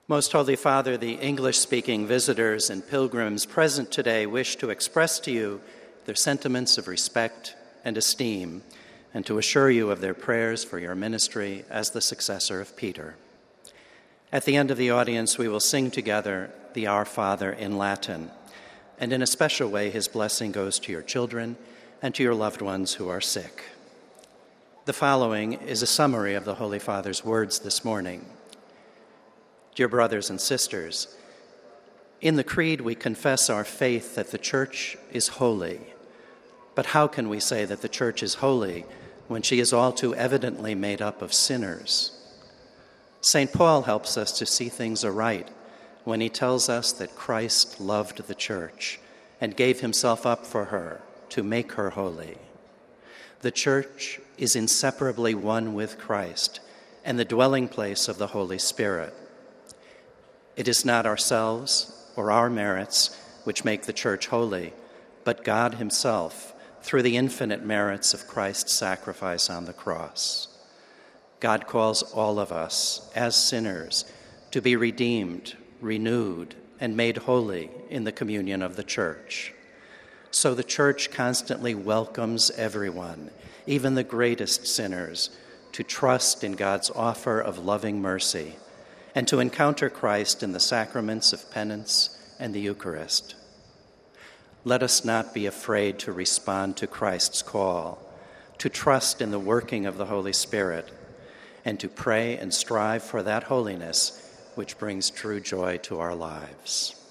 Most Holy Father, the English-speaking visitors and pilgrims present today wish to express to you their sentiments of respect and esteem, and to assure you of their prayers for your ministry as the successor of Peter. At the end of the audience, we will sing together the Our Father in Latin, and in a special way, his blessing goes to your children and to your loved ones who are sick. The following is a summary of the Holy Father's words this morning. Dear brothers and sisters, in the Creed we confess our faith that the Church is holy. But how can we say that the Church is holy when she is all too evidently made up of sinners? St. Paul helps us to see things aright when he tells us that Christ loved the Church and gave himself up for her to make her holy. The Church is inseparably one with Christ and the dwelling place of the Holy Spirit. It is not ourselves or our merits which make the Church holy, but God himself through the infinite merits of Christ's sacrifice on the cross. God calls all of us as sinners to be redeemed, renewed, and made holy in the communion of the Church. So the Church constantly welcomes everyone, even the greatest sinners, to trust in God's offer of loving mercy and to encounter Christ in the sacraments of penance and the Eucharist. Let us not be afraid to respond to Christ's call, to trust in the working of the Holy Spirit, and to pray and strive for that holiness which brings true joy to our lives.